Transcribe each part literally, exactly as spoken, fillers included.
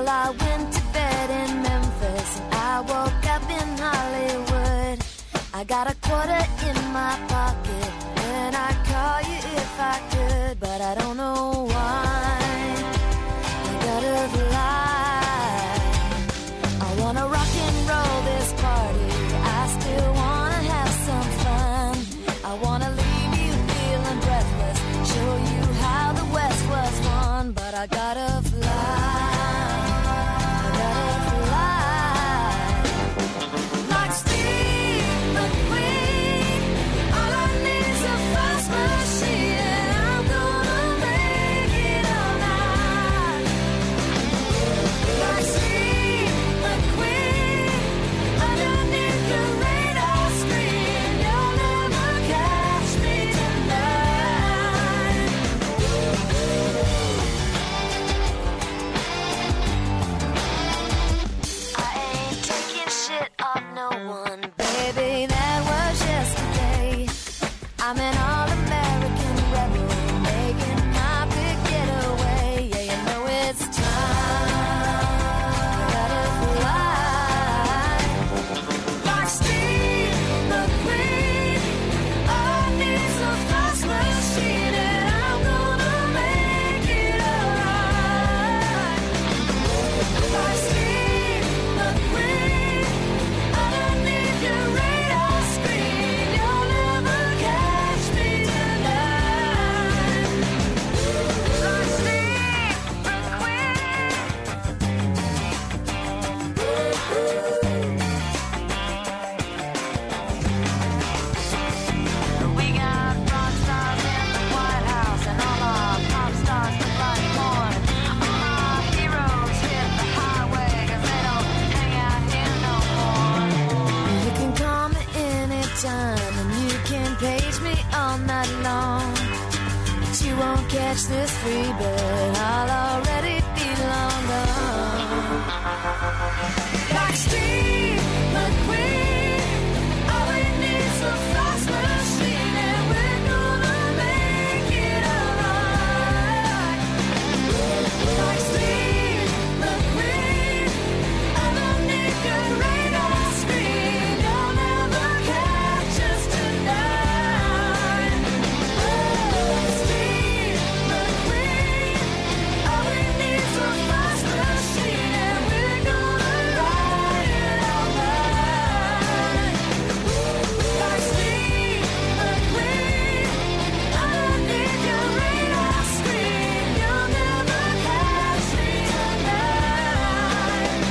Well, I went to bed in Memphis and I woke up in Hollywood. I got a quarter in my pocket and I'd call you if I could, but I don't know why I gotta fly. I wanna rock and roll this party, I still wanna have some fun. I wanna leave you feeling breathless, show you how the West was won, but I gotta fly. I'm an all-American rebel, making my big getaway. Yeah, you know it's time. I gotta fly. Like Steve McQueen, all I need's a fast machine, and I'm gonna make it alright. Like Steve McQueen, underneath your radar screen, you'll never catch me tonight. Like Steve McQueen. We got rock stars in the White House and all our pop stars look like corn. All our heroes hit the highway 'cause they don't hang out here no more. You can call me anytime and you can page me all night long, but you won't catch this free bird, I'll already be long gone. Like Steve McQueen, all we need's a fast machine, and we're gonna make it alright. Like Steve McQueen, underneath your radar screen, you'll never catch us tonight. Like Steve McQueen, all we need's a fast machine, and we're gonna ride it all night. Like Steve McQueen, underneath your radar screen, you'll never catch me tonight.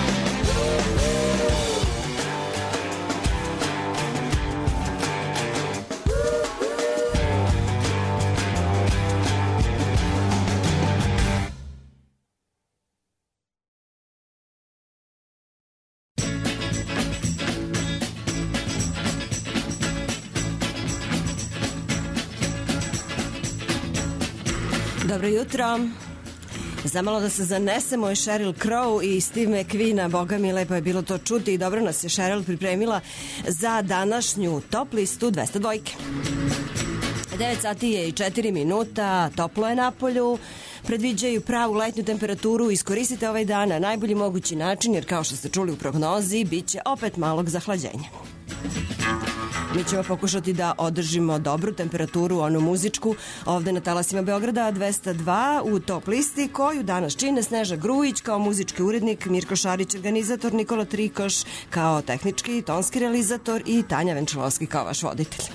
Dobro jutro. Zamalo da se zanesemo je Sheryl Crow i Steve McQueen, boga mi lepo je bilo to čuti i dobro nas je Sheryl pripremila za današnju top listu dvesta dvojke. devet sati je i četiri minuta, toplo je napolju, predviđaju pravu letnju temperaturu, iskoristite ovaj dan na najbolji mogući način jer kao što ste čuli u prognozi, bit će opet malog zahlađenja. Mi ćemo pokušati da održimo dobru temperaturu, onu muzičku, ovde na talasima Beograda dvesta dva u top listi, koju danas čine Sneža Grujić kao muzički urednik, Mirko Šarić organizator, Nikola Trikoš kao tehnički tonski realizator i Tanja Venčelovski kao vaš voditelj.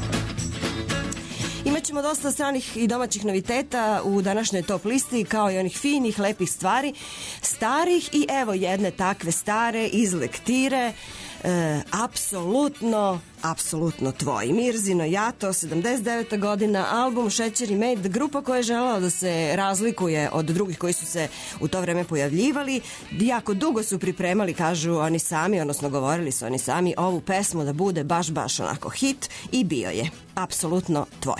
Imaćemo dosta stranih i domaćih noviteta u današnjoj top listi, kao i onih finih, lepih stvari, starih i evo jedne takve stare iz lektire, e, apsolutno, apsolutno tvoji. Mirzino Jato, sedamdeset deveta godina, album Šećer i med, grupa koja je želela da se razlikuje od drugih koji su se u to vreme pojavljivali. Jako dugo su pripremali, kažu oni sami, odnosno govorili su oni sami, ovu pesmu da bude baš, baš onako hit i bio je. Apsolutno tvoj.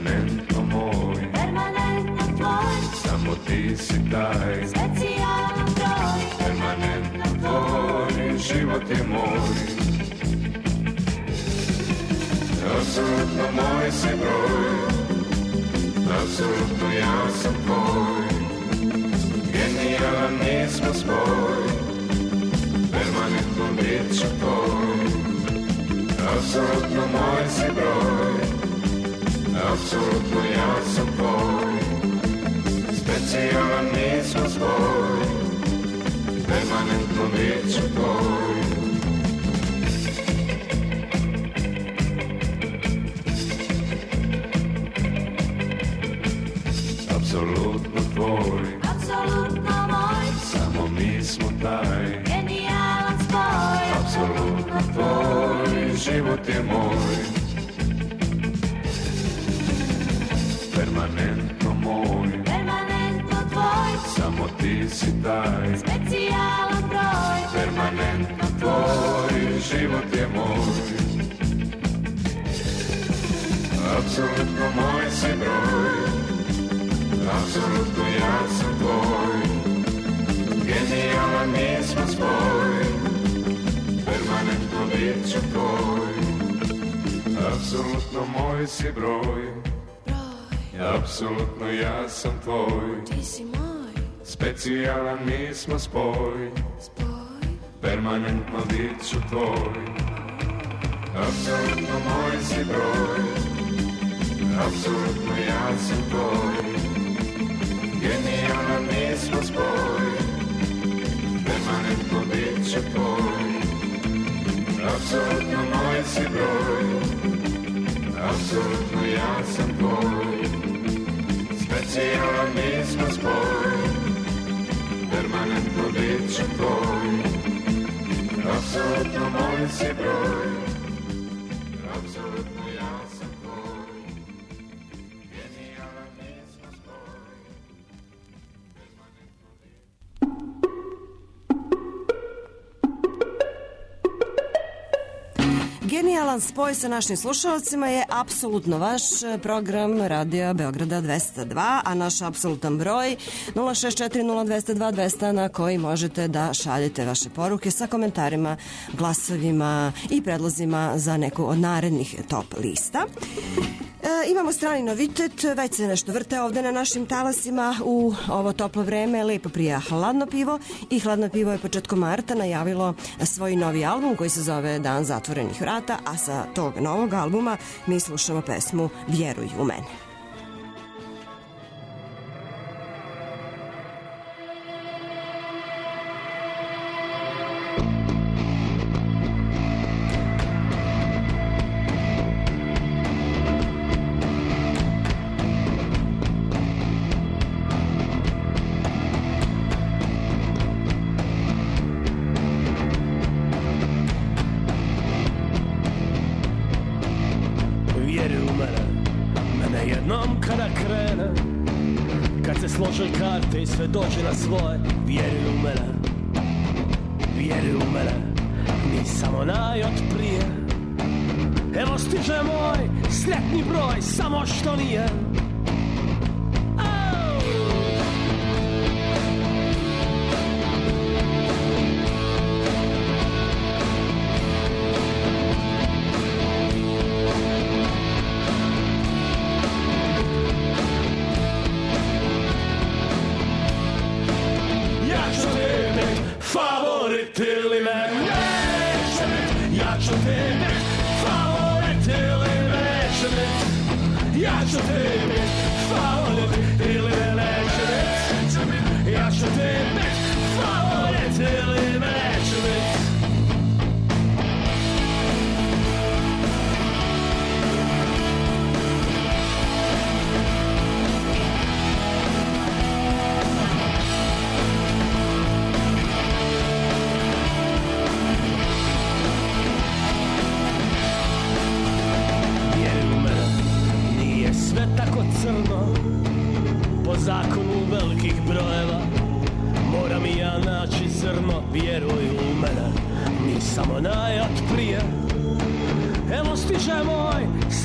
permanentno moj, permanentno tvoj, samo ti si taj, specijalan broj, permanentno tvoj, život je moj. Apsolutno moj si broj, apsolutno ja sam tvoj, genijalan mi smo spoj, permanentno bit ću tvoj. Apsolutno moj si broj, apsolutno ja sam tvoj, specijalan mi smo spoj, permanentno bit ću tvoj. Apsolutno tvoj, apsolutno moj, samo mi smo taj, genijalan spoj, apsolutno tvoj, život je moj. Permanentno moj, permanentno tvoj, samo ti si taj, specijalan broj, permanentno tvoj, život je moj. Apsolutno moj si broj, apsolutno ja sam tvoj, genijalan mi smo spoj, permanentno bit ću tvoj. Apsolutno moj si broj, apsolutno ja sam tvoj, ti si moj, specijalan mi smo spoj, spoj, permanentno bit ću tvoj. Apsolutno moj si broj, apsolutno ja sam tvoj, genijalan mi smo spoj, permanentno bit ću tvoj. Apsolutno moj si broj, apsolutno ja sam tvoj, specijalan mi smo spoj, permanentno bit ću tvoj. Apsolutno moj si broj, apsolutno ja sam tvoj, genijalan mi smo spoj, permanentno bit. Genijalan spoj sa našim slušalcima je apsolutno vaš program Radio Beograda dvesta dva, a naš apsolutan broj nula šest četiri nula dvesta dva dvesta na koji možete da šaljete vaše poruke sa komentarima, glasovima i predlozima za neku od narednih top lista. E, imamo strani novitet, već se nešto vrte ovde na našim talasima u ovo toplo vreme, lepo prija Hladno pivo i Hladno pivo je početkom marta najavilo svoj novi album koji se zove Dan zatvorenih vrata, a sa tog novog albuma mi slušamo pesmu Vjeruj u mene. I sve dođe na svoje, vjeruj u mene, vjeruj u mene, ni samo naj od prije. Evo stiže moj sretni broj, samo što nije.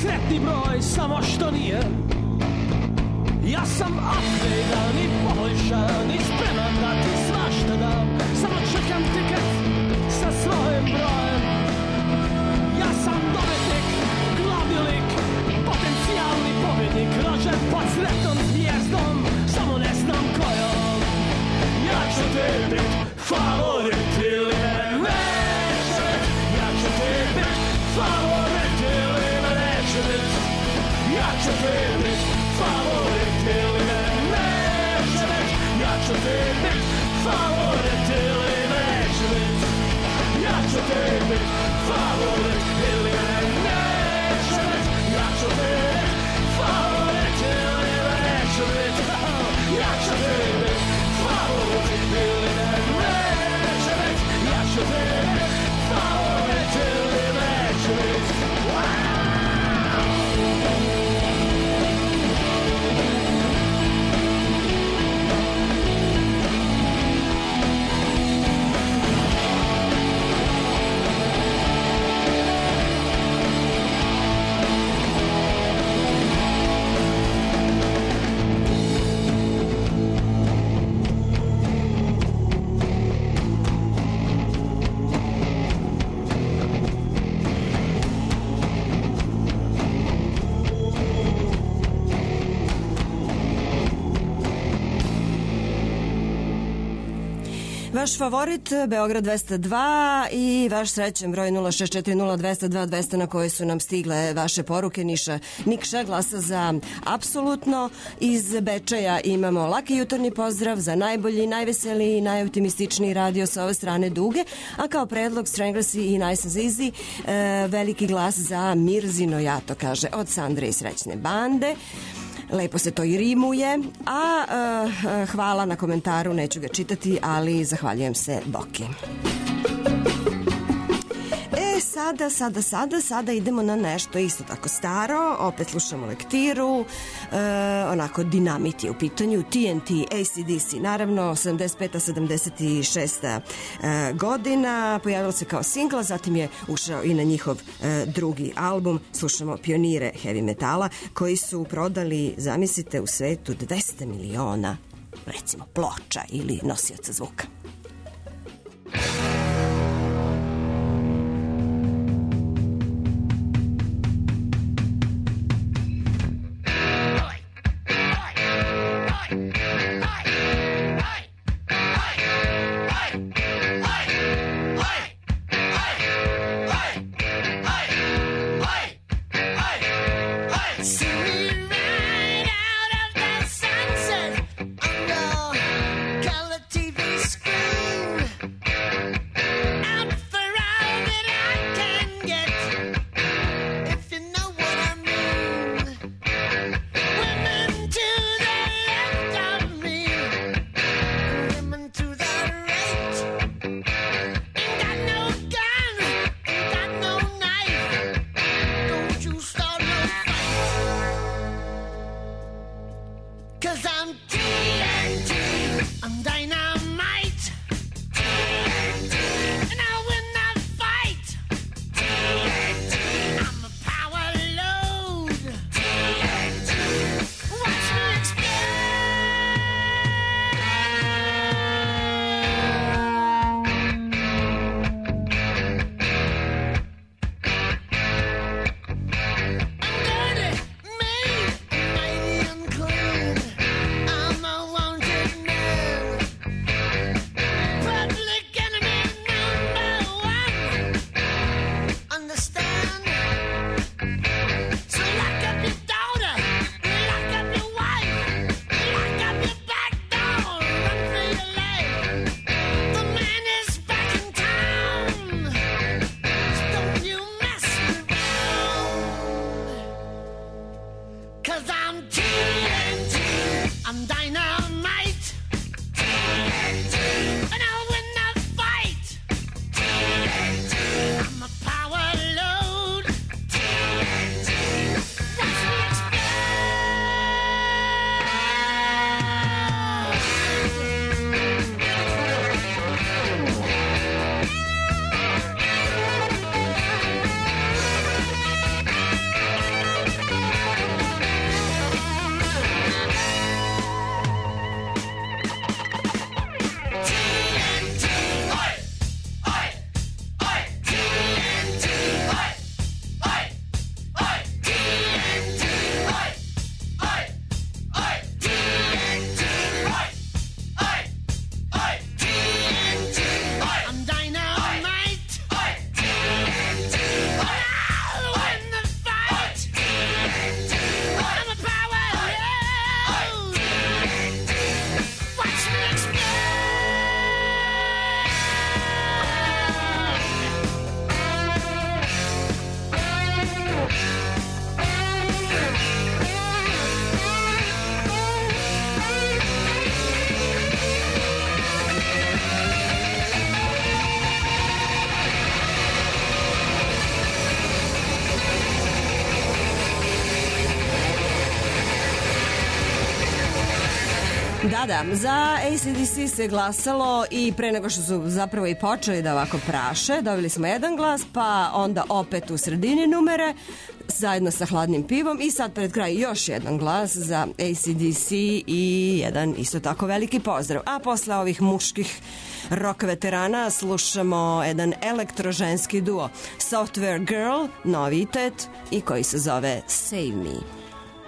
sretni broj, samo što nije. Ja sam upgradean i poboljšan i spreman da ti svašta dam. Samo čekam tiket sa svojim brojem. Ja sam dobitnik, glavni lik, potencijalni pobjednik, rođen pod sretnom zvijezdom, samo ne znam kojom. Ja ću ti bit favorit ili me neće bit. Ja ću ti bit favorit ili me neće bit. Ja ću ti bit favorit ili me neće bit. Ja ću ti bit favorit ili me neće bit. Ja ću ti bit favorit ili me neće bit. Ja ću ti bit favorit ili me neće bit. Ja ću ti bit favorit ili me neće bit. Ja ću ti bit favorit ili me neće bit. Vaš favorit Beograd dvesta dva i vaš srećan broj nula šest četiri nula dvesta dva dvesta na koje su nam stigle vaše poruke. Niša Nikša glasa za apsolutno. Iz Bečeja imamo laki jutarnji pozdrav za najbolji, najveseliji i najoptimističniji radio sa ove strane Duge, a kao predlog Stranglesi i Nice and Easy e, veliki glas za Mirzino jato, kaže od Sandre i Srećne bande. Lepo se to i rimuje, a uh, hvala na komentaru, neću ga čitati, ali zahvaljujem se Boki. E, sada, sada, sada, sada idemo na nešto isto tako staro, opet slušamo lektiru, uh, onako Dinamit je u pitanju, T N T, A C D C, naravno, sedamdeset peta sedamdeset šesta uh, godina, pojavilo se kao singla, zatim je ušao i na njihov uh, drugi album, slušamo pionire heavy metala, koji su prodali, zamislite, u svetu dvesta miliona, recimo, ploča ili nosioca zvuka. Da, da, za A C D C se glasalo i pre nego što su zapravo i počeli da ovako praše, dobili smo jedan glas, pa onda opet u sredini numere, zajedno sa hladnim pivom i sad pred kraj još jedan glas za A C D C i jedan isto tako veliki pozdrav. A posle ovih muških rock veterana slušamo jedan elektroženski duo Software Girl, novitet i koji se zove Save Me.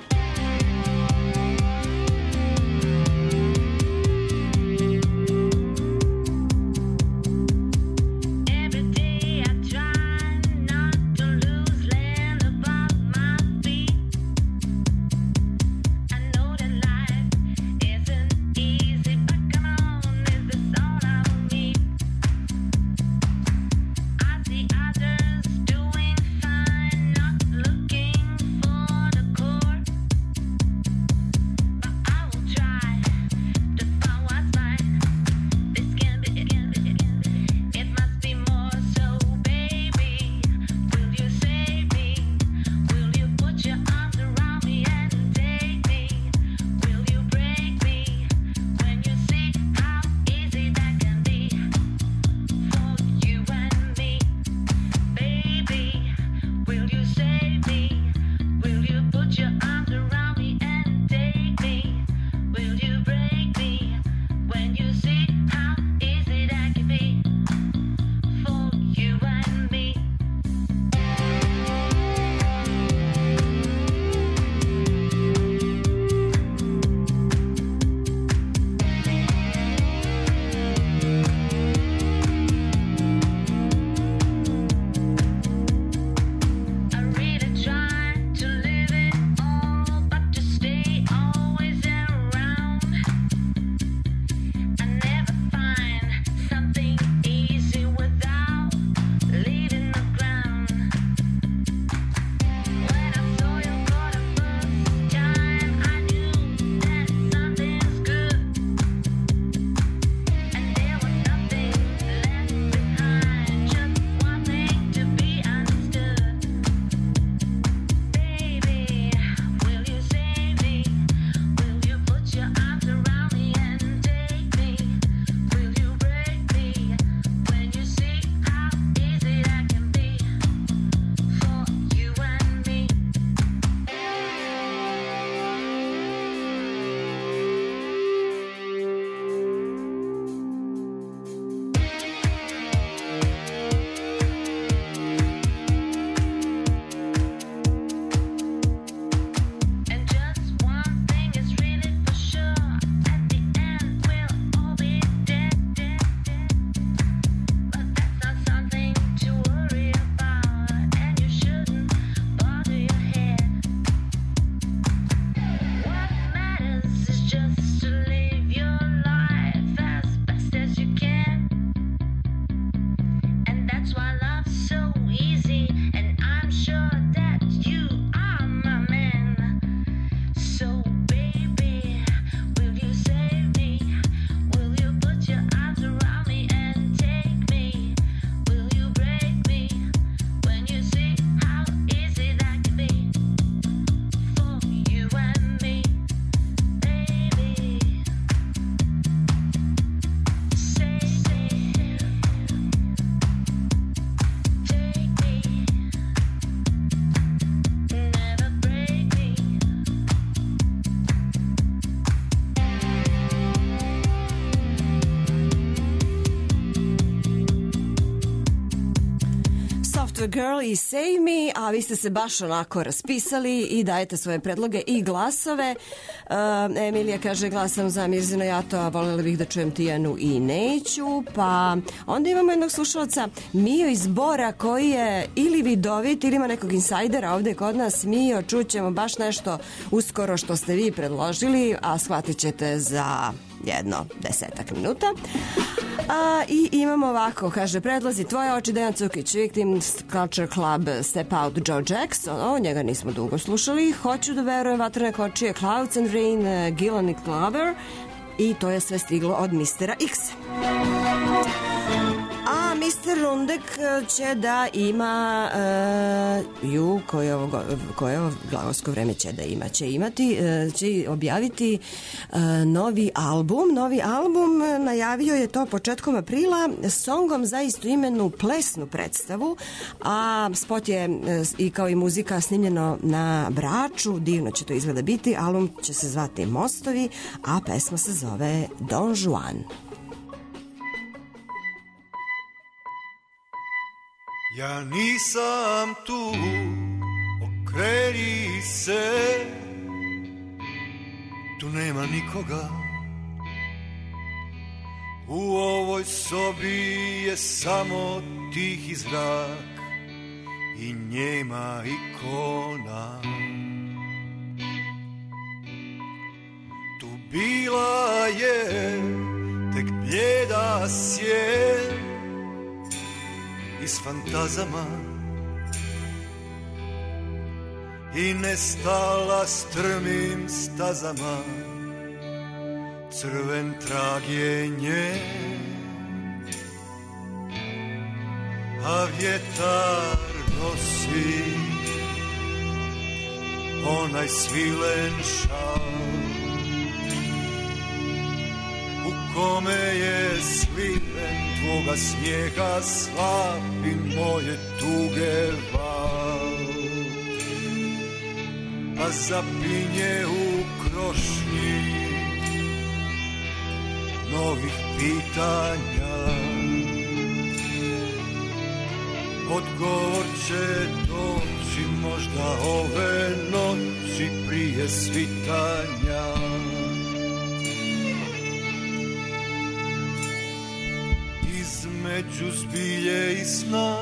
Girl i Save Me, a vi ste se baš onako raspisali i dajete svoje predloge i glasove. Uh, Emilija kaže glasam za Mirzino Jato, a voljela bih da čujem Tijanu i Neću. Pa onda imamo jednog slušalca, Mio iz Bora, koji je ili vidovit ili ima nekog insajdera ovde kod nas. Mio, čućemo baš nešto uskoro što ste vi predložili, a shvatit ćete za jedno desetak minuta. A, I imamo ovako, kaže, predlozi Tvoje oči, Dejan Cukić, Victims Culture Club, Step Out, Joe Jackson, o, njega nismo dugo slušali, Hoću da verujem, Vatrene kočije, Clouds and Rain, Gillan i Clover, i to je sve stiglo od mistera X. A mister Rundek će da ima uh, ju, koje ovo, koje ovo glagolsko vreme će da ima, će imati, uh, će objaviti uh, novi album. Novi album najavio je to početkom aprila songom za istoimenu plesnu predstavu, a spot je uh, i kao i muzika snimljeno na Braču, divno će to izgleda biti. Album će se zvati Mostovi, a pesma se zove Don Juan. Ja nisam tu, okreni se, tu nema nikoga. U ovoj sobi je samo tihi zrak i njema ikona. Tu bila je tek bljeda sjen iz fantazama i nestala strmim stazama, crven trag je nje, a vjetar nosi onaj svilen šal u kome je sliven tvoga smijeha slabi moje tuge val, a zapinje u krošnji novih pitanja. Odgovor će doći možda ove noći prije svitanja. Između zbilje i sna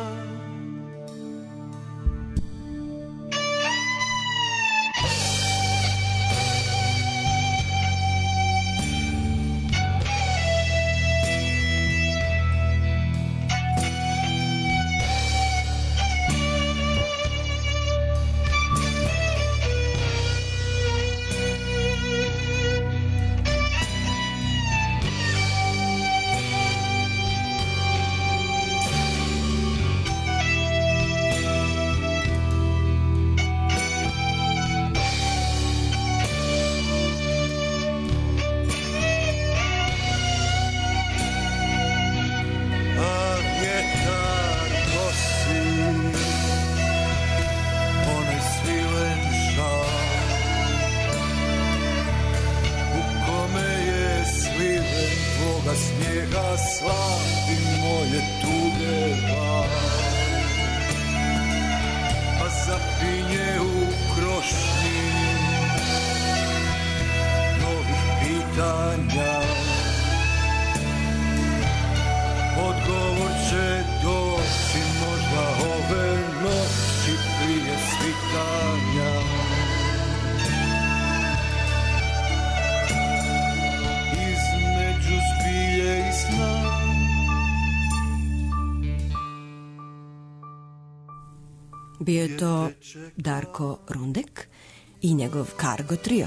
bio je to Darko Rundek i njegov Cargo trio.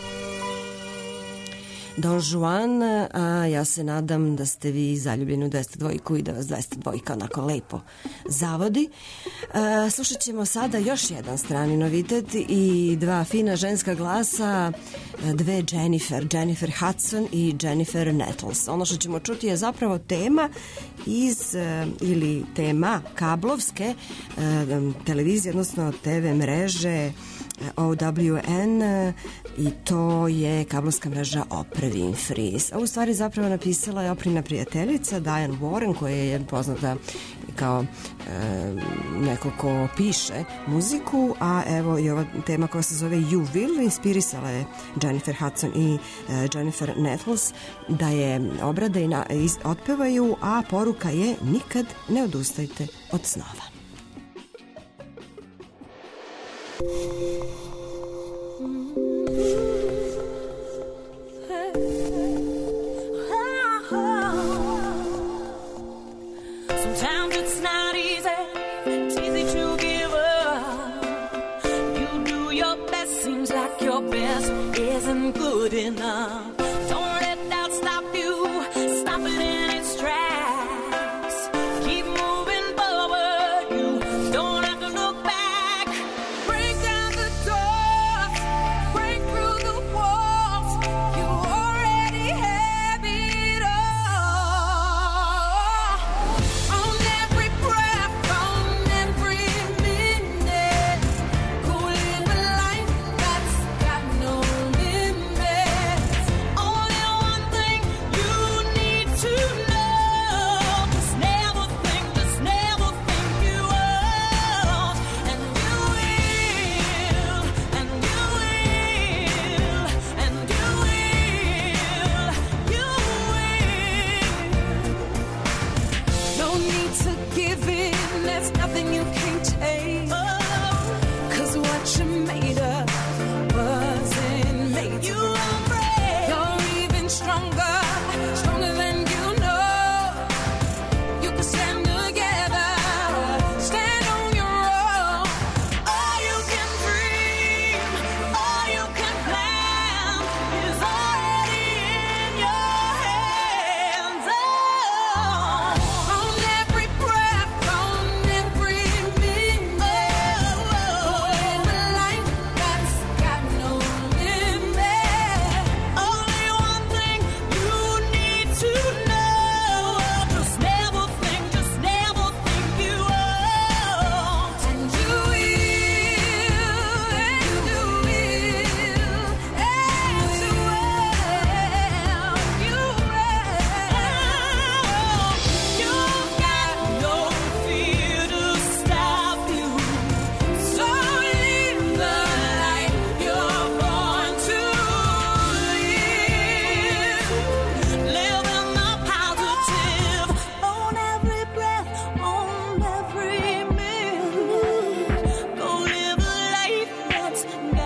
Don Juan, a ja se nadam da ste vi zaljubljeni u dvesta dvojku i da vas dvesta dvojka onako lepo zavodi. A, slušat ćemo sada još jedan strani novitet i dva fina ženska glasa, dve Jennifer, Jennifer Hudson i Jennifer Nettles. Ono što ćemo čuti je zapravo tema iz, ili tema kablovske televizije, odnosno te ve mreže O W N, i to je kablovska mreža Oprah Winfrey. Ovu stvari zapravo napisala je Oprina prijateljica Diane Warren, koja je poznata kao e, neko ko piše muziku, a evo i ova tema koja se zove You Will inspirisala je Jennifer Hudson i e, Jennifer Nettles da je obrade i na, iz, otpevaju, a poruka je nikad ne odustajte od snova. Sometimes it's not easy, it's easy to give up. You do your best, seems like your best isn't good enough. Don't let that stop you, stop it in its tracks. Keep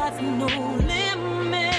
got no limit.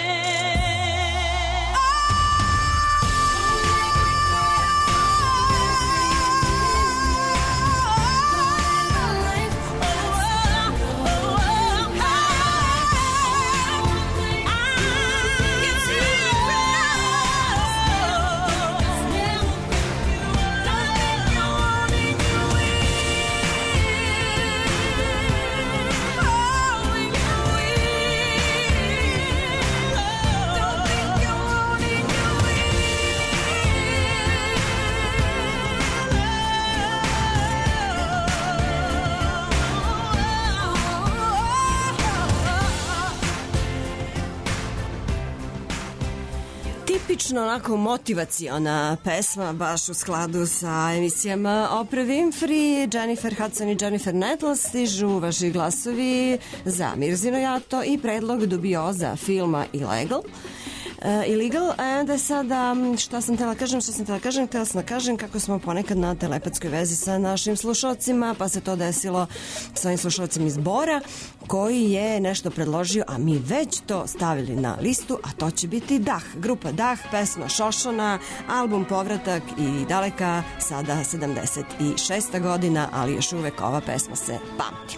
Tipično onako motivaciona pesma, baš u skladu sa emisijama Oprah Winfrey, Jennifer Hudson i Jennifer Nettles. Stižu vaši glasovi za Mirzino jato i predlog dubioza filma Illegal. Uh, illegal, a onda sada šta sam htjela kažem, šta sam htjela kažem, htjela sam da kažem kako smo ponekad na telepatskoj vezi sa našim slušalcima, pa se to desilo sa ovim slušalcem iz Bora, koji je nešto predložio, a mi već to stavili na listu, a to će biti Dah, grupa Dah, pesma Šošona, album Povratak i daleka, sada sedamdeset šesta godina, ali još uvek ova pesma se pamti.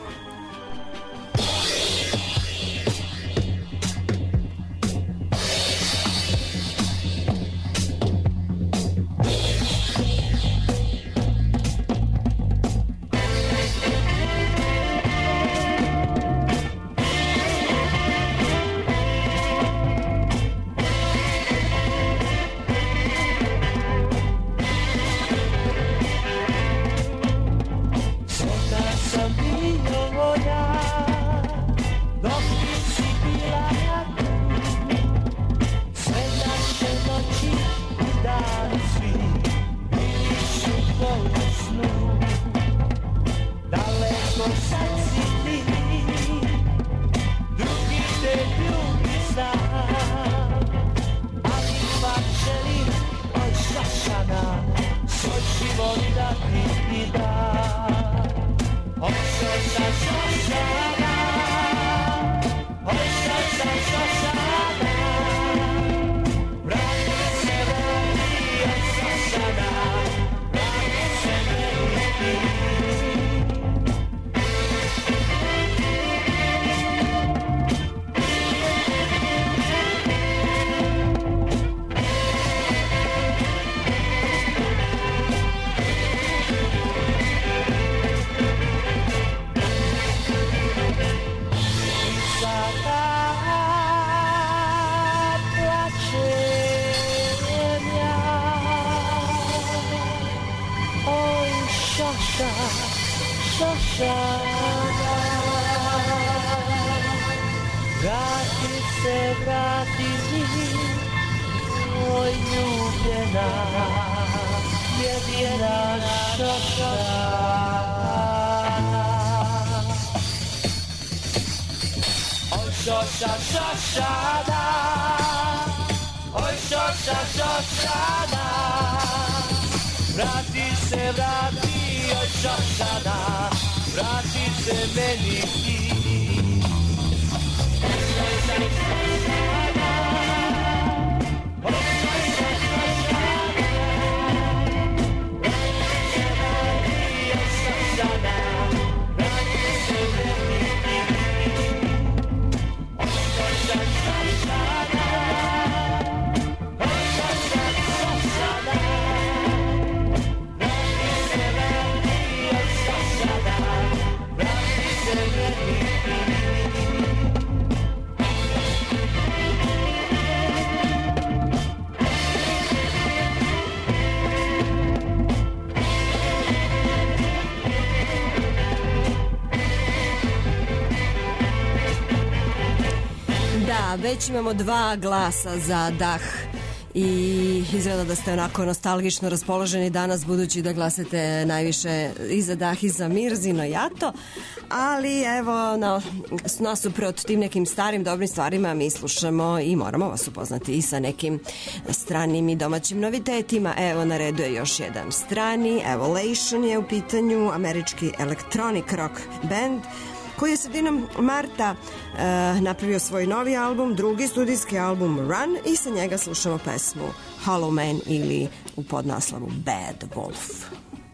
Već imamo dva glasa za Dah i izgleda da ste onako nostalgično raspoloženi danas, budući da glasate najviše i za Dah i za Mirzino jato, ali evo na, nasuprot tim nekim starim dobrim stvarima mi slušamo i moramo vas upoznati i sa nekim stranim i domaćim novitetima. Evo na redu je još jedan strani, Evolution je u pitanju, američki electronic rock band koji je sredinom marta uh, napravio svoj novi album, drugi studijski album Run, i sa njega slušamo pesmu Hollow Man ili u podnaslovu Bad Wolf.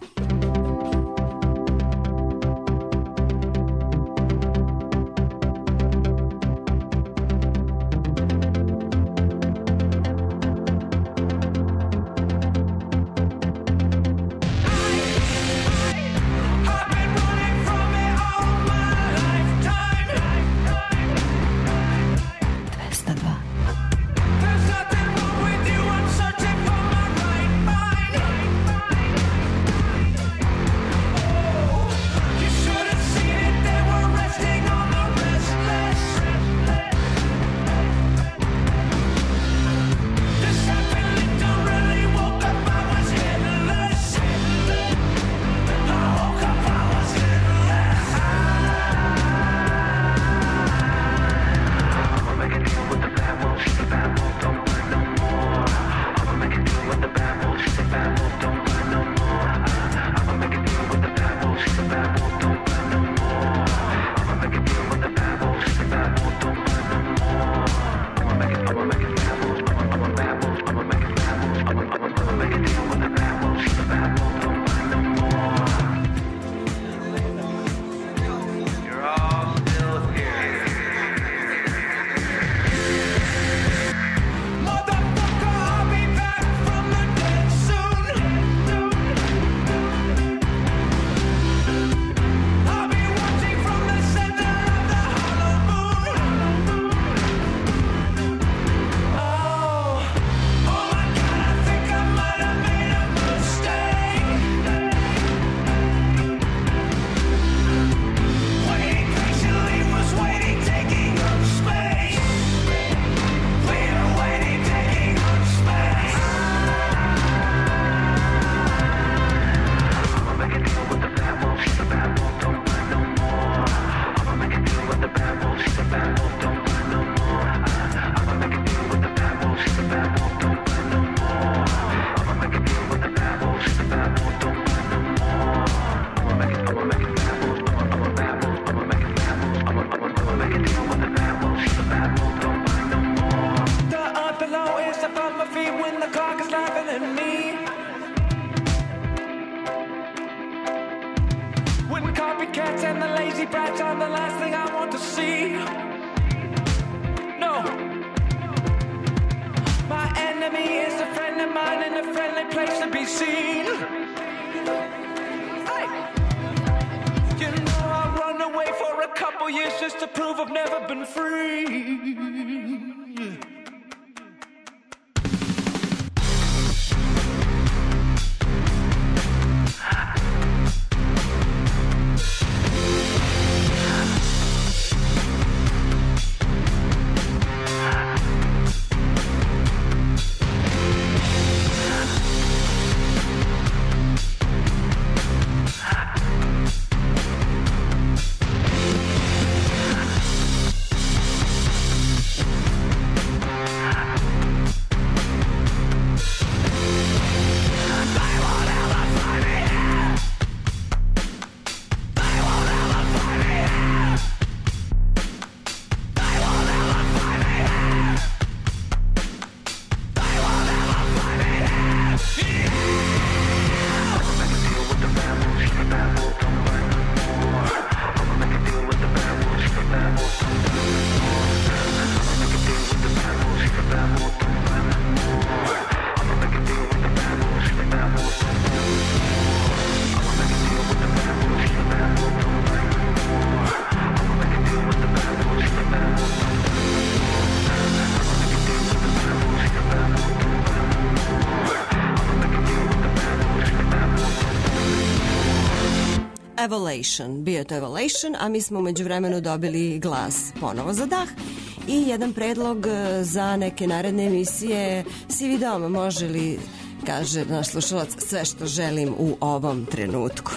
Evolution. Bio je to Evolution, a mi smo umeđu vremenu dobili glas ponovo za dah i jedan predlog za neke naredne emisije. Si videom, može li, kaže naš slušalac, sve što želim u ovom trenutku?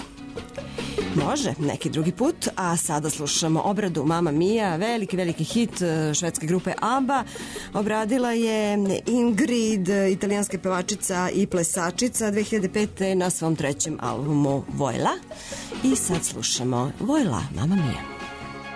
Može, neki drugi put, a sada slušamo obradu Mamma Mia, veliki, veliki hit švedske grupe ABBA. Obradila je Ingrid, italijanska pevačica i plesačica, dve hiljade pete na svom trećem albumu Voila. I sad slušamo Voila, Mamma Mia.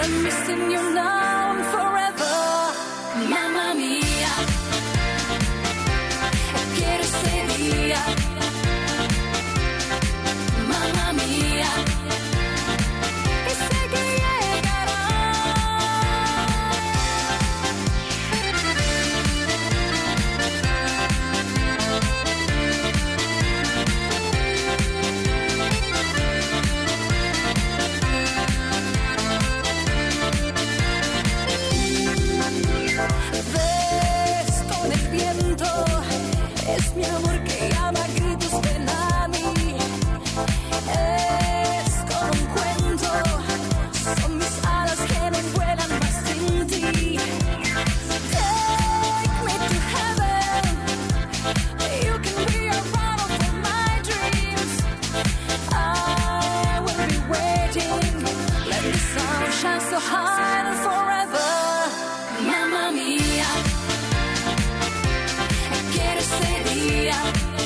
I'm missing you now and forever. Mamma mia, quiero ese día. Mamma mia, y sé que llegará. Ves con el viento, es mi amor que llama a gritos, ven a mí. Es como un cuento, son mis alas que no vuelan más sin ti. Take me to heaven, you can be a model for my dreams. I will be waiting, let the sun shine so high and forever. Mamma mia, quiero ese día.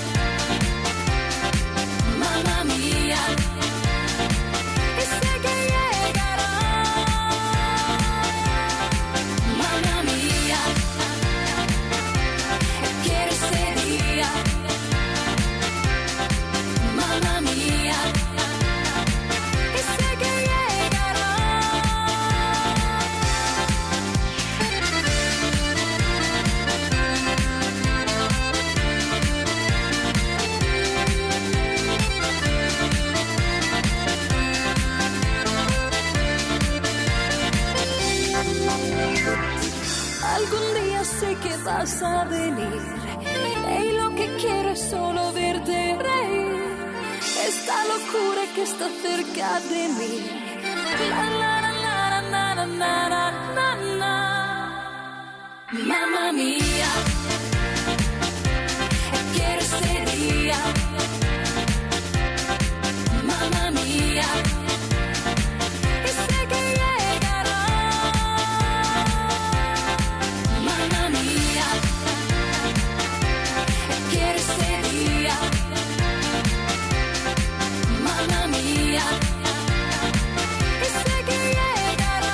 Mamma mia, y sé que llegará. Mamma mia, quiero ese día. Mamma mia, y sé que llegará. Algún día sé que vas a venir y lo que quiero es solo verte reír. Esta locura que está cerca de mí. La, la, la, la, la, la, la, la, la, la. Mamma mia, quiero ese día. Mamma mia, y sé que llegará. Mamma mia, quiero ese día. Mamma mia, y sé que llegará.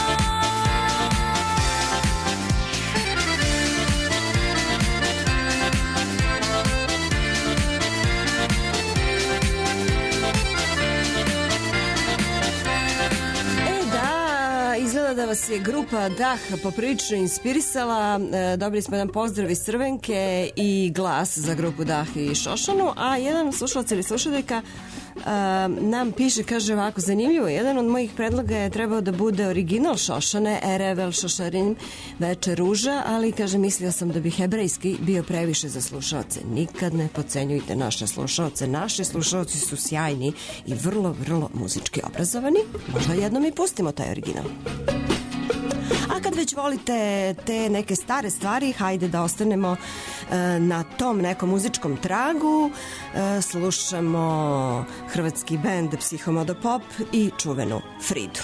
Da vas je grupa Dah poprilično inspirisala. E, dobili smo jedan pozdrav iz Crvenke i glas za grupu Dah i Šošanu, a jedan slušalac ili slušaljka e, nam piše, kaže ovako, zanimljivo, jedan od mojih predloga je trebao da bude original Šošane, Erevel Šošarin Veče ruža, ali kaže, mislio sam da bi hebrejski bio previše za slušalce. Nikad ne podcenjujte naše slušalce, naši slušalci su sjajni i vrlo, vrlo muzički obrazovani. Možda jednom i pustimo taj original. A kad već volite te neke stare stvari, hajde da ostanemo e, na tom nekom muzičkom tragu. E, slušamo hrvatski bend Psihomodopop i čuvenu Fridu.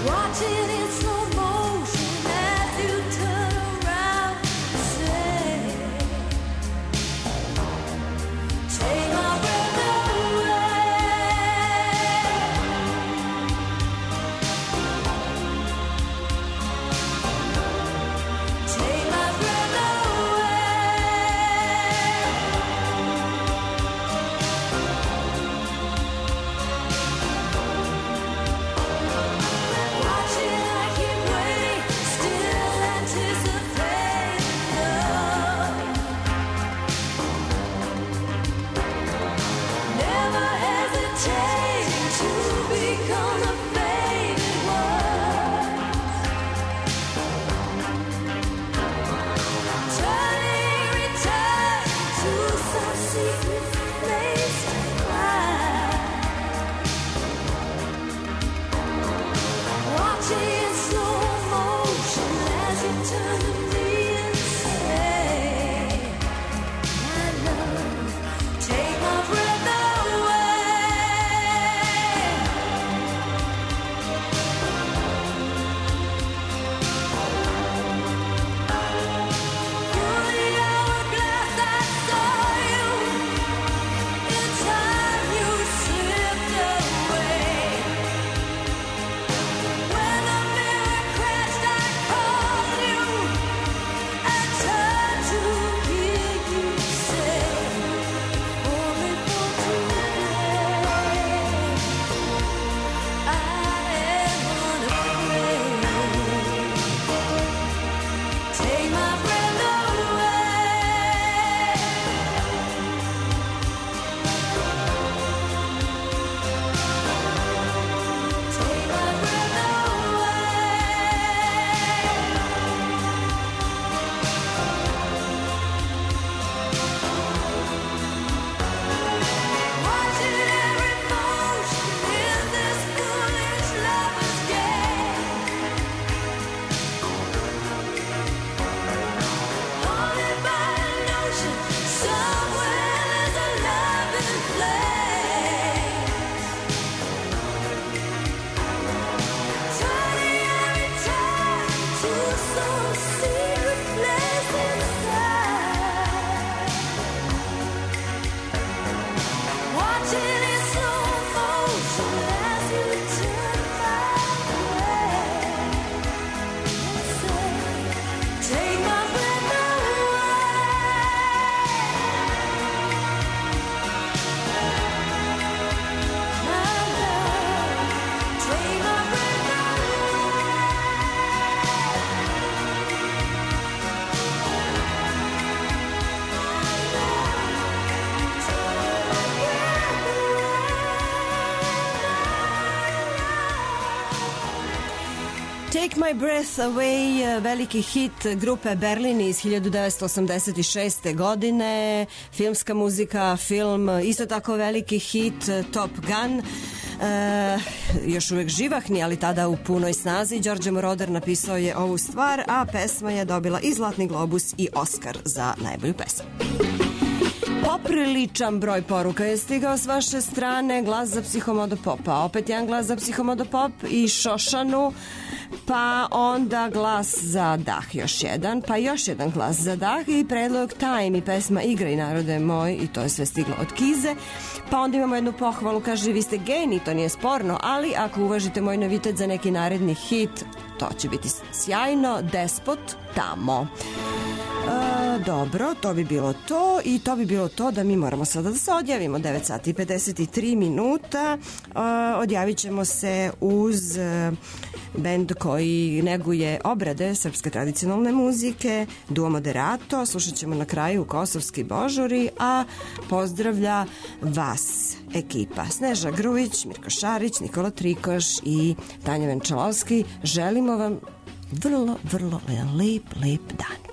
Watching in slow motion as you turn around and say, take my breath away. Take my breath Watching, I keep waiting, still anticipating love. Never hesitating to become the faded one. Turning, returning to some secret place to find. Watching in slow motion as you turn to me and say, my love, take my breath away. Through the hourglass I saw you, in time you slipped away. When the mirror crashed, I called you. I turned to hear you say, only for today, I am unafraid. Take my breath away. Take my breath away. Watching every motion in this foolish lover's game. Haunted by a notion, somewhere there's a loving flame. Turning every time to some secret place inside. Watching in slow motion as you turn my way and say, take my breath away. My love, take my breath Take My Breath Away, veliki hit grupe Berlin iz hiljadu devetsto osamdeset šeste. godine, filmska muzika, film, isto tako veliki hit Top Gun, e, još uvek živahni, ali tada u punoj snazi. Đorđe Moroder napisao je ovu stvar, a pesma je dobila i Zlatni globus i Oskar za najbolju pesmu. Popriličan broj poruka je stigao s vaše strane. Glas za Psihomodo Popa, opet jedan glas za Psihomodo Pop i Šošanu, pa onda glas za Dah još jedan, pa još jedan glas za Dah i predlog Time i pesma Igraj narode moj, i to je sve stiglo od Kize. Pa onda imamo jednu pohvalu, kaže vi ste geni, to nije sporno, ali ako uvažite moj novitet za neki naredni hit, to će biti sjajno. Despot tamo. E, dobro, to bi bilo to i to bi bilo to da mi moramo sada da se odjavimo. Devet sati i pedeset tri minuta. E, odjavit ćemo se uz e, bend koji neguje obrade srpske tradicionalne muzike, Duo Moderato. Slušat ćemo na kraju Kosovski božuri, a pozdravlja vas ekipa Sneža Grujić, Mirko Šarić, Nikola Trikoš i Tanja Venčalovski. Želimo vam vrlo, vrlo lep, lep dan.